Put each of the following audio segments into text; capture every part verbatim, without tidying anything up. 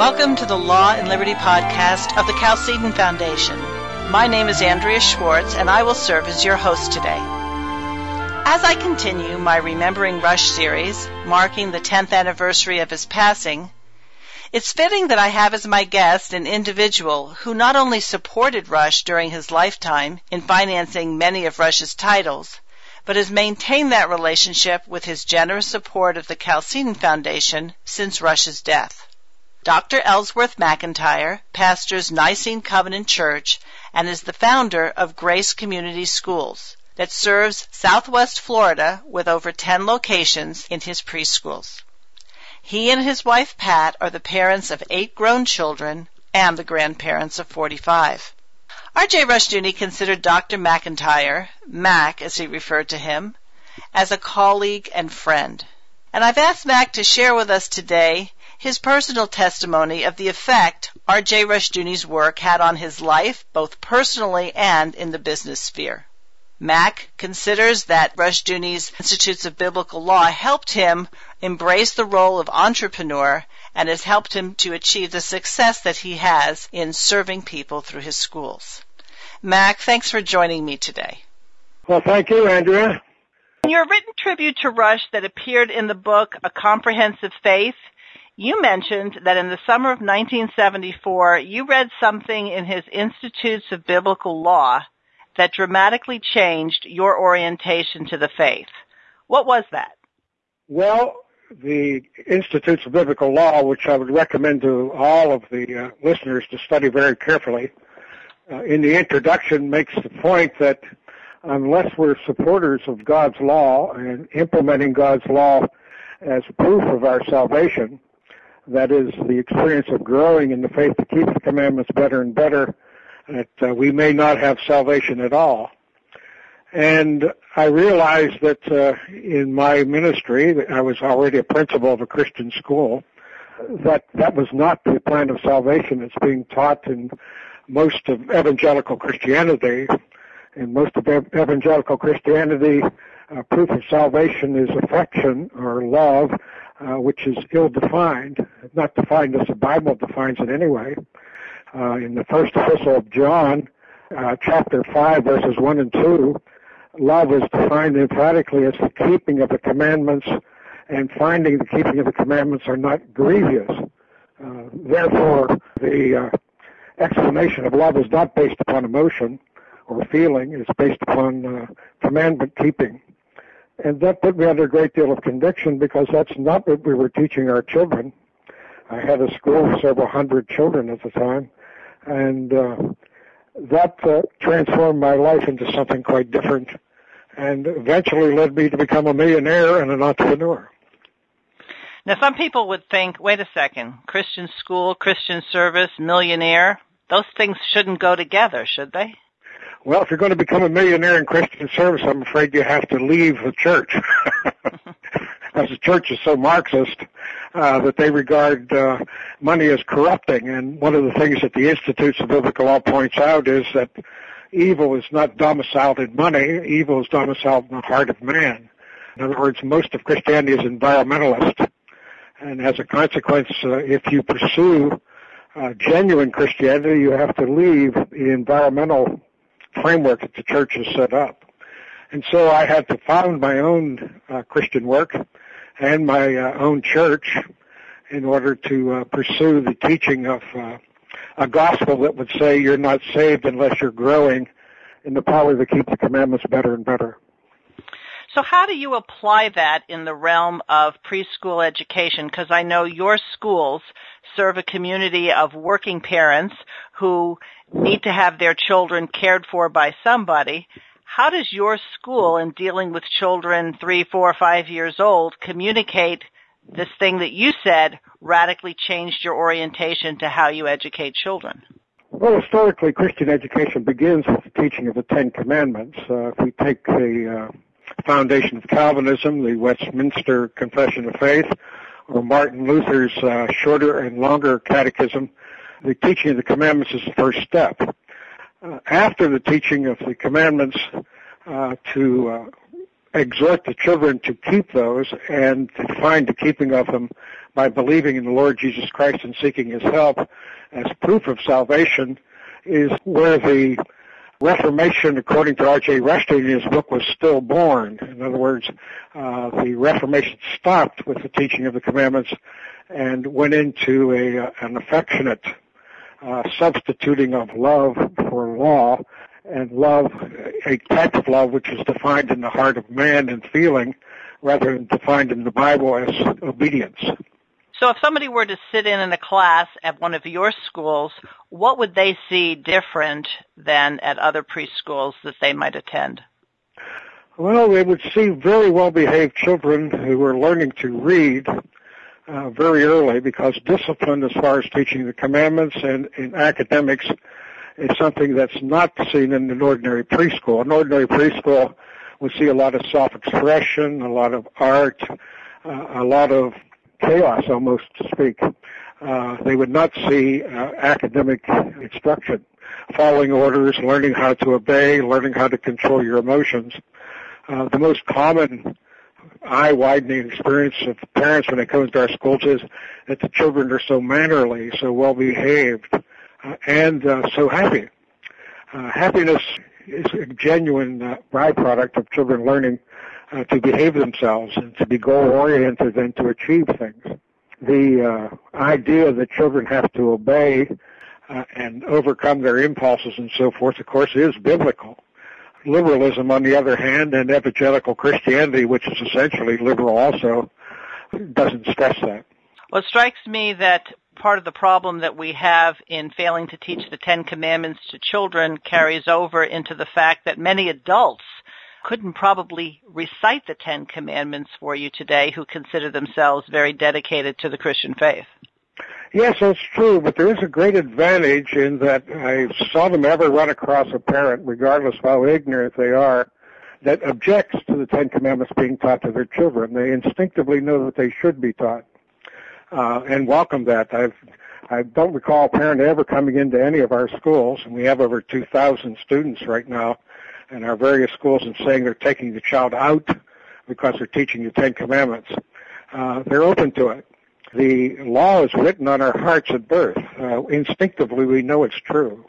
Welcome to the Law and Liberty podcast of the Chalcedon Foundation. My name is Andrea Schwartz, and I will serve as your host today. As I continue my Remembering Rush series, marking the tenth anniversary of his passing, it's fitting that I have as my guest an individual who not only supported Rush during his lifetime in financing many of Rush's titles, but has maintained that relationship with his generous support of the Chalcedon Foundation since Rush's death. Doctor Ellsworth McIntyre pastors Nicene Covenant Church and is the founder of Grace Community Schools that serves Southwest Florida with over ten locations in his preschools. He and his wife Pat are the parents of eight grown children and the grandparents of forty-five. R J Rushdoony considered Doctor McIntyre, Mac as he referred to him, as a colleague and friend. And I've asked Mac to share with us today his personal testimony of the effect R J Rushdoony's work had on his life, both personally and in the business sphere. Mac considers that Rushdoony's Institutes of Biblical Law helped him embrace the role of entrepreneur and has helped him to achieve the success that he has in serving people through his schools. Mac, thanks for joining me today. Well, thank you, Andrea. In your written tribute to Rush that appeared in the book A Comprehensive Faith, you mentioned that in the summer of nineteen seventy-four, you read something in his Institutes of Biblical Law that dramatically changed your orientation to the faith. What was that? Well, the Institutes of Biblical Law, which I would recommend to all of the uh, listeners to study very carefully, uh, in the introduction makes the point that unless we're supporters of God's law and implementing God's law as proof of our salvation, that is the experience of growing in the faith to keep the commandments better and better, that uh, we may not have salvation at all. And I realized that uh, in my ministry, I was already a principal of a Christian school, that that was not the plan of salvation that's being taught in most of evangelical Christianity. In most of evangelical Christianity, uh, proof of salvation is affection or love, uh, which is ill-defined, not defined as the Bible defines it anyway. Uh, in the first epistle of John, uh, chapter five, verses one and two, love is defined emphatically as the keeping of the commandments, and finding the keeping of the commandments are not grievous. Uh, therefore, the uh, explanation of love is not based upon emotion or feeling. It's based upon uh, commandment keeping. And that put me under a great deal of conviction because that's not what we were teaching our children. I had a school with several hundred children at the time, and uh, that uh, transformed my life into something quite different and eventually led me to become a millionaire and an entrepreneur. Now, some people would think, wait a second, Christian school, Christian service, millionaire, those things shouldn't go together, should they? Well, if you're going to become a millionaire in Christian service, I'm afraid you have to leave the church. As the church is so Marxist uh, that they regard uh, money as corrupting. And one of the things that the Institutes of Biblical Law points out is that evil is not domiciled in money. Evil is domiciled in the heart of man. In other words, most of Christianity is environmentalist. And as a consequence, uh, if you pursue uh, genuine Christianity, you have to leave the environmental framework that the church has set up. And so I had to found my own uh, Christian work and my uh, own church in order to uh, pursue the teaching of uh, a gospel that would say you're not saved unless you're growing in the power to keep the commandments better and better. So how do you apply that in the realm of preschool education? Because I know your schools serve a community of working parents who need to have their children cared for by somebody. How does your school, in dealing with children three, four, five years old, communicate this thing that you said radically changed your orientation to how you educate children? Well, historically, Christian education begins with the teaching of the Ten Commandments. Uh, if we take the uh, foundation of Calvinism, the Westminster Confession of Faith, or Martin Luther's uh, shorter and longer catechism, the teaching of the commandments is the first step. Uh, after the teaching of the commandments, uh, to uh, exhort the children to keep those and to find the keeping of them by believing in the Lord Jesus Christ and seeking his help as proof of salvation is where the Reformation, according to R J Rustin in his book, was still born. In other words, uh, the Reformation stopped with the teaching of the commandments and went into a, uh, an affectionate uh, substituting of love for law, and love, a type of love which is defined in the heart of man and feeling rather than defined in the Bible as obedience. So if somebody were to sit in in a class at one of your schools, what would they see different than at other preschools that they might attend? Well, they would see very well-behaved children who were learning to read uh, very early, because discipline as far as teaching the commandments and in academics is something that's not seen in an ordinary preschool. An ordinary preschool would see a lot of self-expression, a lot of art, uh, a lot of chaos, almost to speak. Uh, they would not see uh, academic instruction, following orders, learning how to obey, learning how to control your emotions. Uh, the most common eye-widening experience of parents when they come into our schools is that the children are so mannerly, so well-behaved, uh, and uh, so happy. Uh, happiness is a genuine uh, byproduct of children learning uh, to behave themselves and to be goal-oriented and to achieve things. The uh, idea that children have to obey uh, and overcome their impulses and so forth, of course, is biblical. Liberalism, on the other hand, and evangelical Christianity, which is essentially liberal also, doesn't stress that. Well, it strikes me that part of the problem that we have in failing to teach the Ten Commandments to children carries over into the fact that many adults couldn't probably recite the Ten Commandments for you today who consider themselves very dedicated to the Christian faith. Yes, that's true, but there is a great advantage in that I seldom ever run across a parent, regardless of how ignorant they are, that objects to the Ten Commandments being taught to their children. They instinctively know that they should be taught, uh, and welcome that. I've, I don't recall a parent ever coming into any of our schools, and we have over two thousand students right now in our various schools, and saying they're taking the child out because they're teaching the Ten Commandments. Uh, they're open to it. The law is written on our hearts at birth. Uh, instinctively, we know it's true,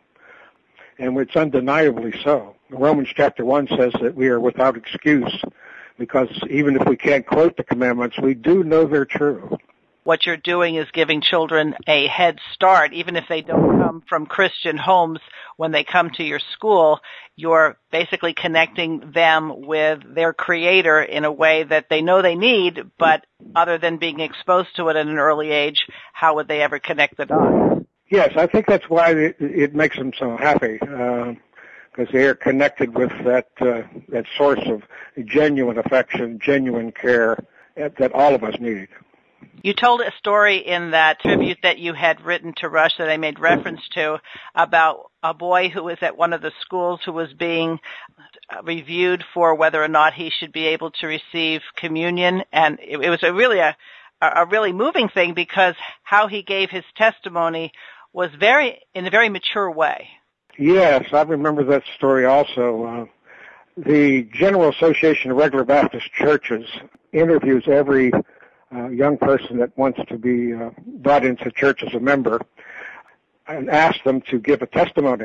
and it's undeniably so. Romans chapter one says that we are without excuse, because even if we can't quote the commandments, we do know they're true. What you're doing is giving children a head start, even if they don't come from Christian homes. When they come to your school, you're basically connecting them with their Creator in a way that they know they need, but other than being exposed to it at an early age, how would they ever connect the dots? Yes, I think that's why it, it makes them so happy, because uh, they are connected with that uh, that source of genuine affection, genuine care that, that all of us need. You told a story in that tribute that you had written to Rush that I made reference to about a boy who was at one of the schools who was being reviewed for whether or not he should be able to receive communion. And it, it was a really a, a really moving thing, because how he gave his testimony was very in a very mature way. Yes, I remember that story also. Uh, the General Association of Regular Baptist Churches interviews every Uh, young person that wants to be uh, brought into church as a member, and ask them to give a testimony.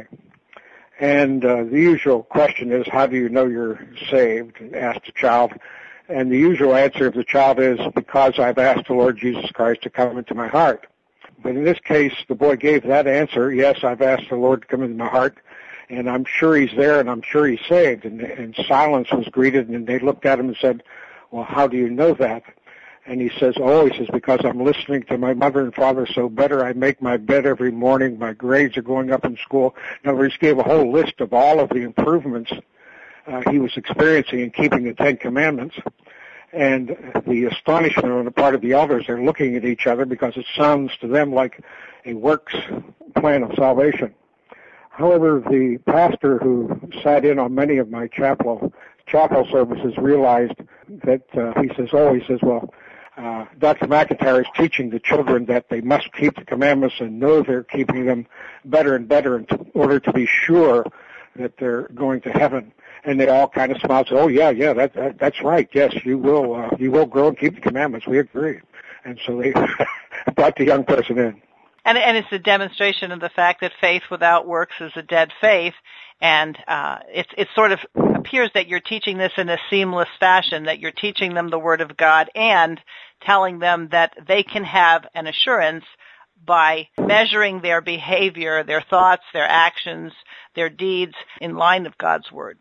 And uh, the usual question is, how do you know you're saved? And ask the child. And the usual answer of the child is, because I've asked the Lord Jesus Christ to come into my heart. But in this case, the boy gave that answer, yes, I've asked the Lord to come into my heart, and I'm sure he's there, and I'm sure he's saved. And, and silence was greeted, and they looked at him and said, well, how do you know that? And he says, oh, he says, because I'm listening to my mother and father so better. I make my bed every morning. My grades are going up in school. In other words, he gave a whole list of all of the improvements uh, he was experiencing in keeping the Ten Commandments. And the astonishment on the part of the elders, they're looking at each other because it sounds to them like a works plan of salvation. However, the pastor who sat in on many of my chapel, chapel services realized that, uh, he says, oh, he says, well, Uh, Doctor McIntyre is teaching the children that they must keep the commandments and know they're keeping them better and better in order to be sure that they're going to heaven. And they all kind of smiled and said, oh, yeah, yeah, that, that, that's right. Yes, you will uh, you will grow and keep the commandments. We agree. And so they brought the young person in. And, and it's a demonstration of the fact that faith without works is a dead faith. And uh, it, it sort of appears that you're teaching this in a seamless fashion, that you're teaching them the Word of God and telling them that they can have an assurance by measuring their behavior, their thoughts, their actions, their deeds in line of God's Word.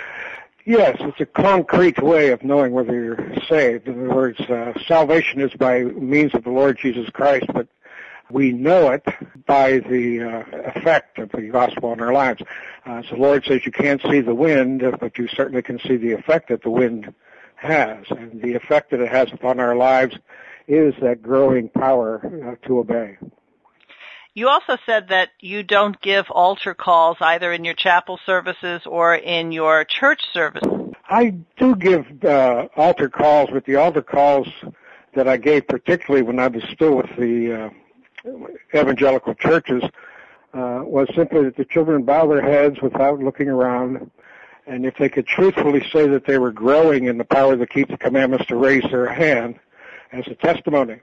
Yes, it's a concrete way of knowing whether you're saved. In other words, uh, salvation is by means of the Lord Jesus Christ, but we know it by the uh, effect of the gospel in our lives. Uh, so the Lord says you can't see the wind, but you certainly can see the effect that the wind has. And the effect that it has upon our lives is that growing power uh, to obey. You also said that you don't give altar calls either in your chapel services or in your church services. I do give uh, altar calls, but the altar calls that I gave particularly when I was still with the uh, evangelical churches uh, was simply that the children bow their heads without looking around, and if they could truthfully say that they were growing in the power that keeps the commandments, to raise their hand as a testimony.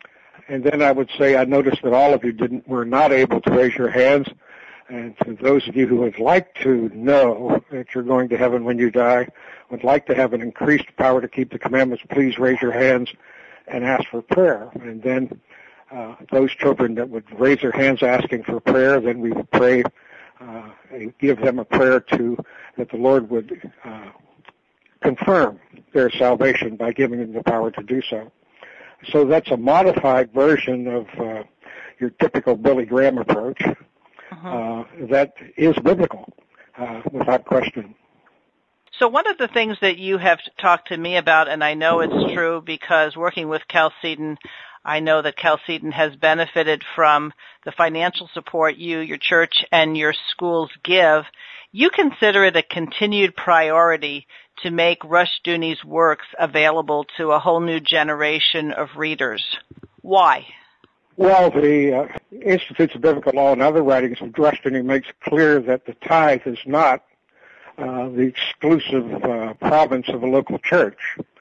And then I would say I noticed that all of you didn't were not able to raise your hands. And to those of you who would like to know that you're going to heaven when you die, would like to have an increased power to keep the commandments, please raise your hands and ask for prayer. And then uh, those children that would raise their hands asking for prayer, then we would pray uh, and give them a prayer to that the Lord would uh, confirm their salvation by giving them the power to do so. So that's a modified version of uh, your typical Billy Graham approach. Uh-huh. Uh, that is biblical, uh, without question. So one of the things that you have talked to me about, and I know it's true because working with Chalcedon, I know that Chalcedon has benefited from the financial support you, your church, and your schools give. You consider it a continued priority to make Rushdoony's works available to a whole new generation of readers. Why? Well, the uh, Institutes of Biblical Law and other writings of Rushdoony makes clear that the tithe is not uh, the exclusive uh, province of a local church.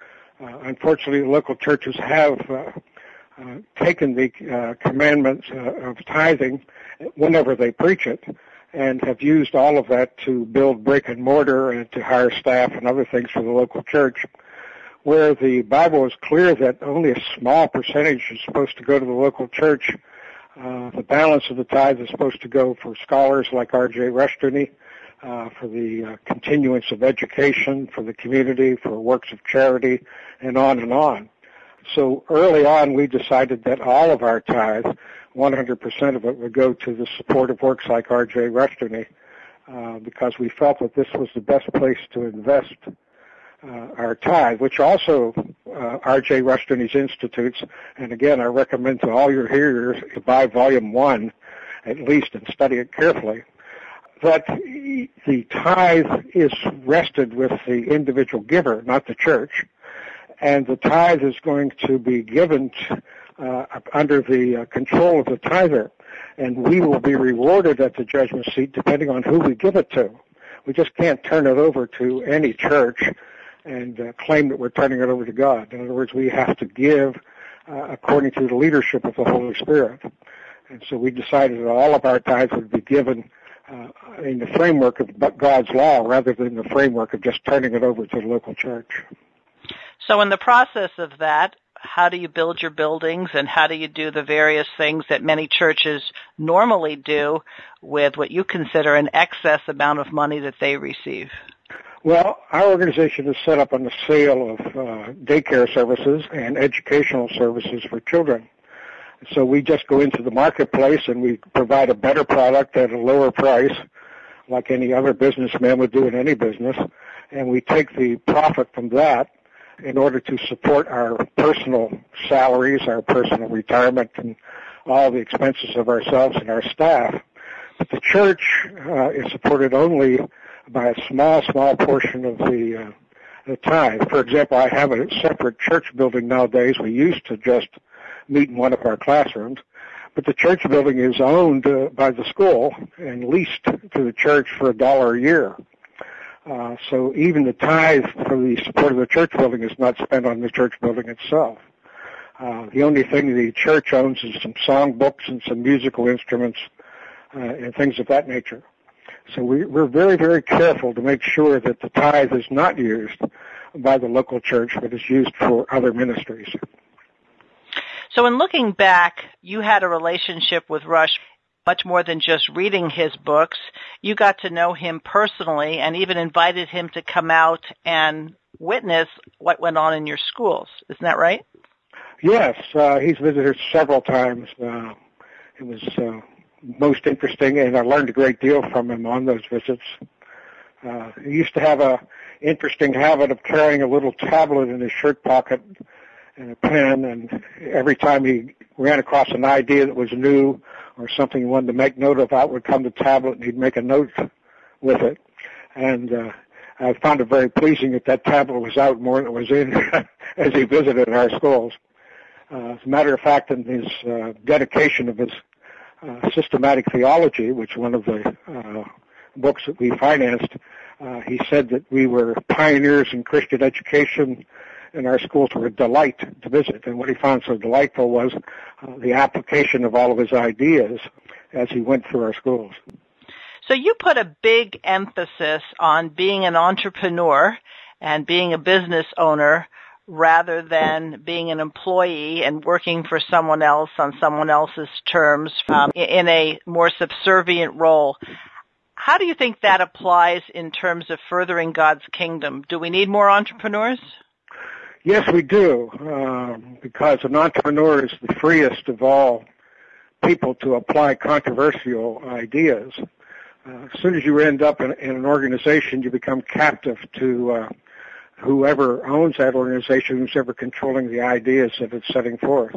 Uh, unfortunately, the local churches have uh, uh, taken the uh, commandments uh, of tithing whenever they preach it, and have used all of that to build brick and mortar and to hire staff and other things for the local church, where the Bible is clear that only a small percentage is supposed to go to the local church. Uh, the balance of the tithe is supposed to go for scholars like R J Rushdoony, uh, for the uh, continuance of education, for the community, for works of charity, and on and on. So early on, we decided that all of our tithe, one hundred percent of it, would go to the support of works like R J Rushdoony, uh, because we felt that this was the best place to invest uh, our tithe, which also uh, R J Rushdoony's Institutes, and again, I recommend to all your hearers to buy volume one, at least, and study it carefully, that the tithe is rested with the individual giver, not the church, and the tithe is going to be given to, Uh, under the uh, control of the tither, and we will be rewarded at the judgment seat depending on who we give it to. We just can't turn it over to any church and uh, claim that we're turning it over to God. In other words, we have to give uh, according to the leadership of the Holy Spirit. And so we decided that all of our tithes would be given uh, in the framework of God's law rather than the framework of just turning it over to the local church. So in the process of that, how do you build your buildings, and how do you do the various things that many churches normally do with what you consider an excess amount of money that they receive? Well, our organization is set up on the sale of uh, daycare services and educational services for children. So we just go into the marketplace and we provide a better product at a lower price, like any other businessman would do in any business, and we take the profit from that in order to support our personal salaries, our personal retirement, and all the expenses of ourselves and our staff. But the church uh, is supported only by a small, small portion of the, uh, the tithe. For example, I have a separate church building nowadays. We used to just meet in one of our classrooms, but the church building is owned uh, by the school and leased to the church for a dollar a year. Uh, so even the tithe for the support of the church building is not spent on the church building itself. Uh, the only thing the church owns is some song books and some musical instruments uh, and things of that nature. So we, we're very, very careful to make sure that the tithe is not used by the local church, but is used for other ministries. So in looking back, you had a relationship with Rush much more than just reading his books. You got to know him personally and even invited him to come out and witness what went on in your schools. Isn't that right? Yes, uh, he's visited several times. Uh, it was uh, most interesting, and I learned a great deal from him on those visits. Uh, he used to have a interesting habit of carrying a little tablet in his shirt pocket and a pen, and every time he ran across an idea that was new or something he wanted to make note of, out would come the tablet and he'd make a note with it. And uh, I found it very pleasing that that tablet was out more than it was in as he visited our schools. Uh, as a matter of fact, in his uh, dedication of his uh, systematic theology, which one of the uh, books that we financed, uh, he said that we were pioneers in Christian education and our schools were a delight to visit. And what he found so delightful was uh, the application of all of his ideas as he went through our schools. So you put a big emphasis on being an entrepreneur and being a business owner rather than being an employee and working for someone else on someone else's terms um, in a more subservient role. How do you think that applies in terms of furthering God's kingdom? Do we need more entrepreneurs? Yes, we do, uh, because an entrepreneur is the freest of all people to apply controversial ideas. Uh, as soon as you end up in, in an organization, you become captive to uh, whoever owns that organization, who's ever controlling the ideas that it's setting forth.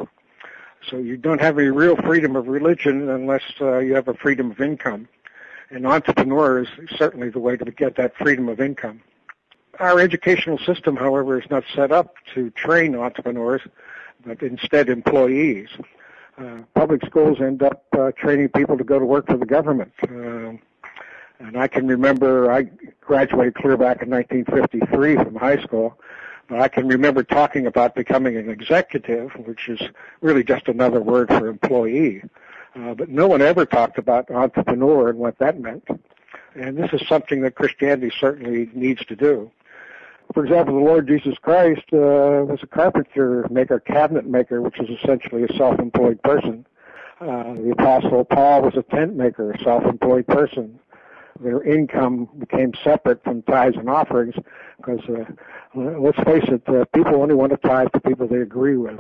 So you don't have any real freedom of religion unless uh, you have a freedom of income. And entrepreneur is certainly the way to get that freedom of income. Our educational system, however, is not set up to train entrepreneurs, but instead employees. Uh, public schools end up uh, training people to go to work for the government. Uh, and I can remember I graduated clear back in nineteen fifty-three from high school, but I can remember talking about becoming an executive, which is really just another word for employee. Uh, but no one ever talked about entrepreneur and what that meant. And this is something that Christianity certainly needs to do. For example, the Lord Jesus Christ uh, was a carpenter maker, cabinet maker, which is essentially a self-employed person. Uh, the Apostle Paul was a tent maker, a self-employed person. Their income became separate from tithes and offerings because, uh, let's face it, uh, people only want to tithe to people they agree with.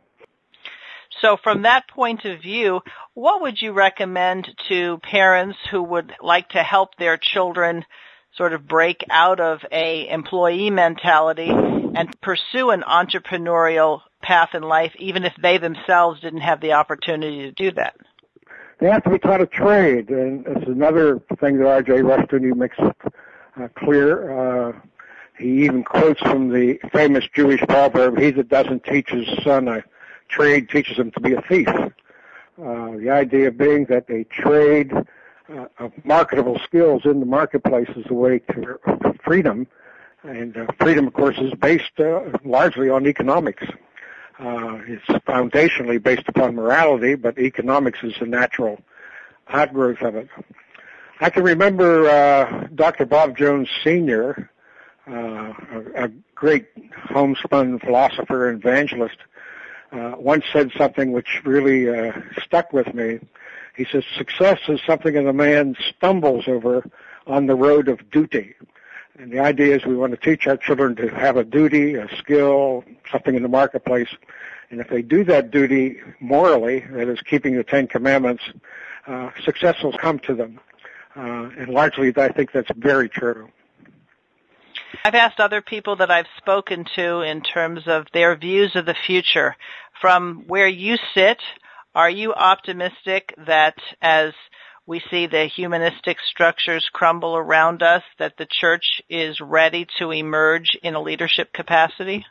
So from that point of view, what would you recommend to parents who would like to help their children sort of break out of a employee mentality and pursue an entrepreneurial path in life, even if they themselves didn't have the opportunity to do that? They have to be taught a trade, and it's another thing that R J Rushdoony makes uh, clear. Uh, he even quotes from the famous Jewish proverb, "He that doesn't teach his son a trade teaches him to be a thief." Uh, the idea being that a trade uh, of marketable skills in the marketplace is the way to freedom, and uh, freedom, of course, is based uh, largely on economics. Uh, it's foundationally based upon morality, but economics is the natural outgrowth of it. I can remember uh, Doctor Bob Jones Senior, uh, a, a great homespun philosopher and evangelist, uh, once said something which really uh, stuck with me. He says, success is something that a man stumbles over on the road of duty. And the idea is we want to teach our children to have a duty, a skill, something in the marketplace. And if they do that duty morally, that is keeping the Ten Commandments, uh, success will come to them. Uh, and largely, I think that's very true. I've asked other people that I've spoken to in terms of their views of the future. From where you sit, are you optimistic that as we see the humanistic structures crumble around us, that the church is ready to emerge in a leadership capacity?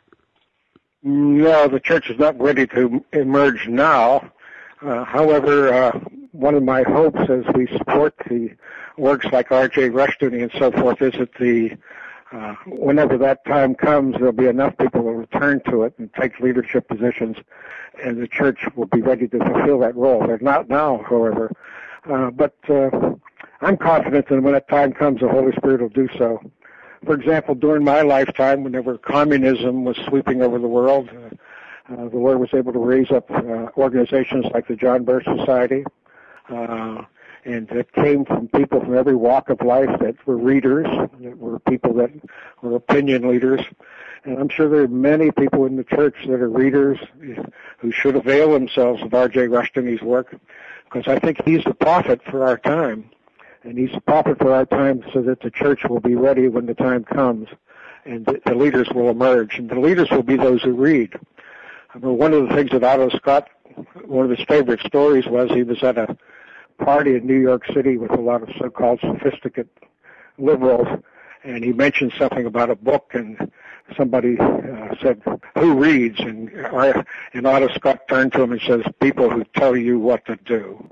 No, the church is not ready to emerge now. Uh, however, uh, one of my hopes as we support the works like R J Rushdoony and so forth is that the Uh, whenever that time comes, there'll be enough people to return to it and take leadership positions, and the church will be ready to fulfill that role. They're not now, however. Uh, but uh, I'm confident that when that time comes, the Holy Spirit will do so. For example, during my lifetime, whenever communism was sweeping over the world, uh, uh, the Lord was able to raise up uh, organizations like the John Birch Society, uh, and it came from people from every walk of life that were readers, that were people that were opinion leaders. And I'm sure there are many people in the church that are readers who should avail themselves of R J Rushdoony's work, because I think he's the prophet for our time. And he's the prophet for our time so that the church will be ready when the time comes, and the, the leaders will emerge. And the leaders will be those who read. I mean, one of the things that Otto Scott, one of his favorite stories was he was at a party in New York City with a lot of so-called sophisticated liberals, and he mentioned something about a book, and somebody uh, said, "Who reads?" And, uh, and Otto Scott turned to him and says, "People who tell you what to do."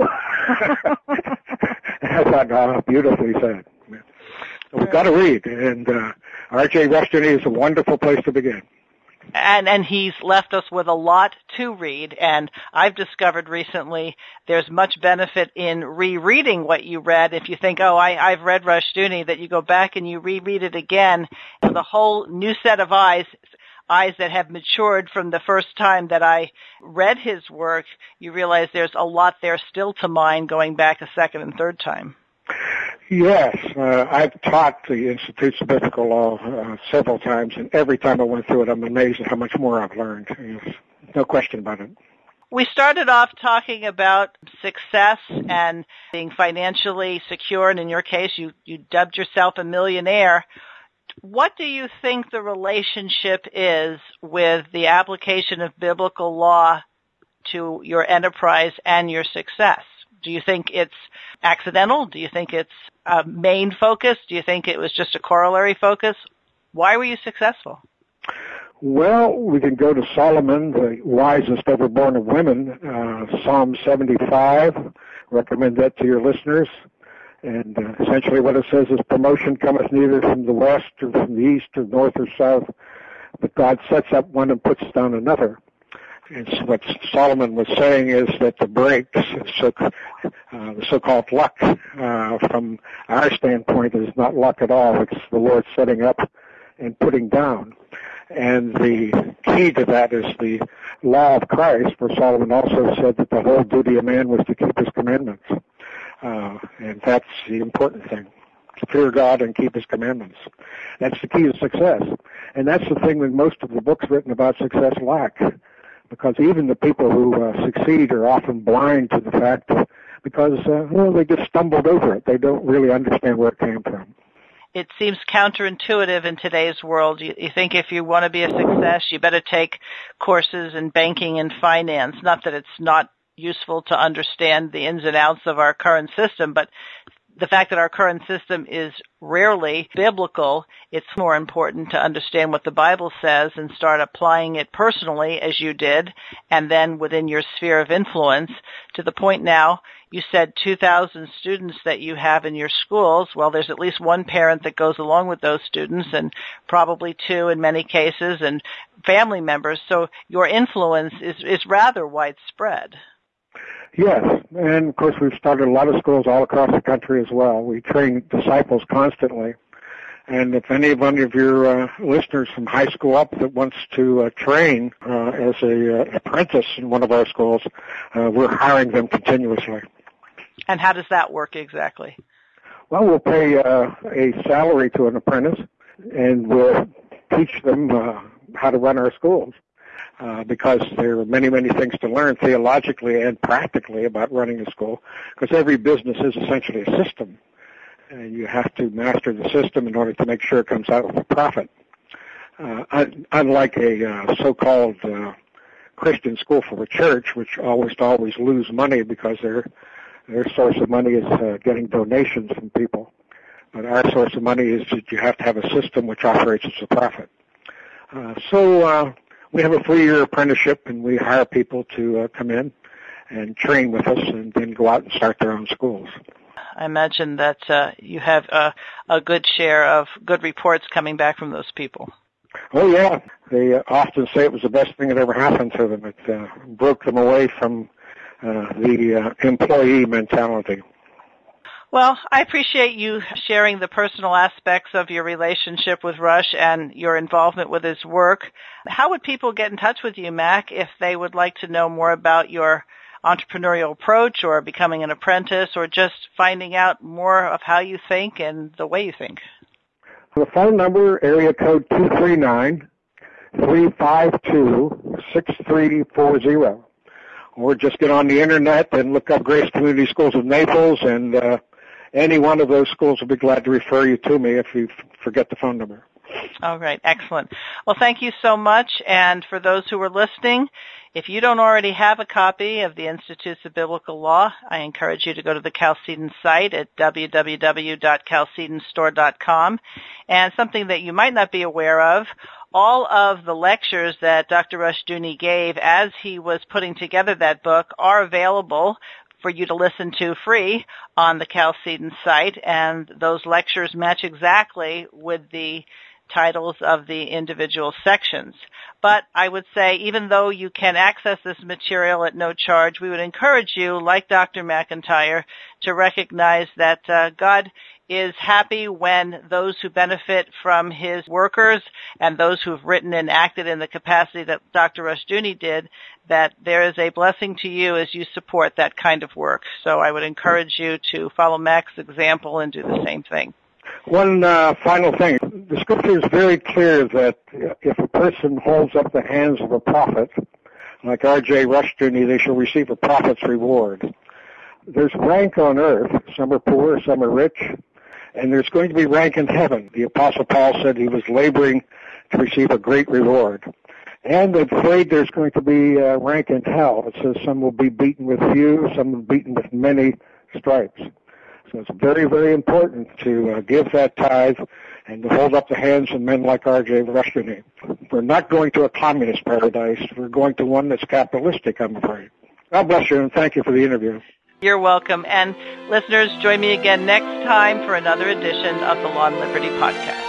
I thought, oh, beautifully said. We've got to read, and uh, R J Rushdoony is a wonderful place to begin. And and he's left us with a lot to read, and I've discovered recently there's much benefit in rereading what you read. If you think, oh, I, I've read Rushdoony, that you go back and you reread it again with a whole new set of eyes, eyes that have matured from the first time that I read his work. You realize there's a lot there still to mine going back a second and third time. Yes, uh, I've taught the Institutes of Biblical Law uh, several times, and every time I went through it, I'm amazed at how much more I've learned. Yes, no question about it. We started off talking about success and being financially secure, and in your case, you, you dubbed yourself a millionaire. What do you think the relationship is with the application of biblical law to your enterprise and your success? Do you think it's accidental? Do you think it's a main focus? Do you think it was just a corollary focus? Why were you successful? Well, we can go to Solomon, the wisest ever born of women, uh, Psalm seventy-five. Recommend that to your listeners. And uh, essentially what it says is, promotion cometh neither from the west or from the east or north or south, but God sets up one and puts down another. And so what Solomon was saying is that the breaks, so, uh, the so-called luck, uh, from our standpoint, is not luck at all. It's the Lord setting up and putting down. And the key to that is the law of Christ, where Solomon also said that the whole duty of man was to keep his commandments. Uh, and that's the important thing. To fear God and keep his commandments. That's the key to success. And that's the thing that most of the books written about success lack. Because even the people who uh, succeed are often blind to the fact that, because, uh, well, they just stumbled over it. They don't really understand where it came from. It seems counterintuitive in today's world. You, you think if you want to be a success, you better take courses in banking and finance. Not that it's not useful to understand the ins and outs of our current system, but the fact that our current system is rarely biblical, it's more important to understand what the Bible says and start applying it personally, as you did, and then within your sphere of influence, to the point now, you said two thousand students that you have in your schools. Well, there's at least one parent that goes along with those students, and probably two in many cases, and family members. So your influence is, is rather widespread. Yes, and of course we've started a lot of schools all across the country as well. We train disciples constantly. And if any one of your uh, listeners from high school up that wants to uh, train uh, as a uh, apprentice in one of our schools, uh, we're hiring them continuously. And how does that work exactly? Well, we'll pay uh, a salary to an apprentice, and we'll teach them uh, how to run our schools. Uh, because there are many, many things to learn theologically and practically about running a school, because every business is essentially a system, and you have to master the system in order to make sure it comes out with a profit. Uh, un- unlike a uh, so-called uh, Christian school for a church, which always always lose money because their their source of money is uh, getting donations from people. But our source of money is that you have to have a system which operates as a profit. Uh, so. Uh, We have a three-year apprenticeship, and we hire people to uh, come in. and train with us and then go out and start their own schools. I imagine that uh, you have a, a good share of good reports coming back from those people. Oh, yeah. They uh, often say it was the best thing that ever happened to them. It uh, broke them away from uh, the uh, employee mentality. Well, I appreciate you sharing the personal aspects of your relationship with Rush and your involvement with his work. How would people get in touch with you, Mac, if they would like to know more about your entrepreneurial approach or becoming an apprentice or just finding out more of how you think and the way you think? The phone number, area code two three nine, three five two, six three four zero. Or just get on the internet and look up Grace Community Schools of Naples, and uh, any one of those schools will be glad to refer you to me if you f- forget the phone number. All right, excellent. Well, thank you so much. And for those who are listening, if you don't already have a copy of the Institutes of Biblical Law, I encourage you to go to the Chalcedon site at w w w dot chalcedon store dot com. And something that you might not be aware of, all of the lectures that Doctor Rushdoony gave as he was putting together that book are available for you to listen to free on the Chalcedon site, and those lectures match exactly with the titles of the individual sections. But I would say, even though you can access this material at no charge, we would encourage you, like Doctor McIntyre, to recognize that uh, God is happy when those who benefit from his workers and those who have written and acted in the capacity that Doctor Rushdoony did, that there is a blessing to you as you support that kind of work. So I would encourage you to follow Mac's example and do the same thing. One uh, final thing. The scripture is very clear that if a person holds up the hands of a prophet, like R J Rushdoony, they shall receive a prophet's reward. There's rank on earth. Some are poor, some are rich, and there's going to be rank in heaven. The Apostle Paul said he was laboring to receive a great reward. And I'm afraid there's going to be uh, rank in hell. It says some will be beaten with few, some will be beaten with many stripes. So it's very, very important to uh, give that tithe and to hold up the hands of men like R J Rushdoony. We're not going to a communist paradise. We're going to one that's capitalistic, I'm afraid. God bless you, and thank you for the interview. You're welcome. And listeners, join me again next time for another edition of the Law and Liberty Podcast.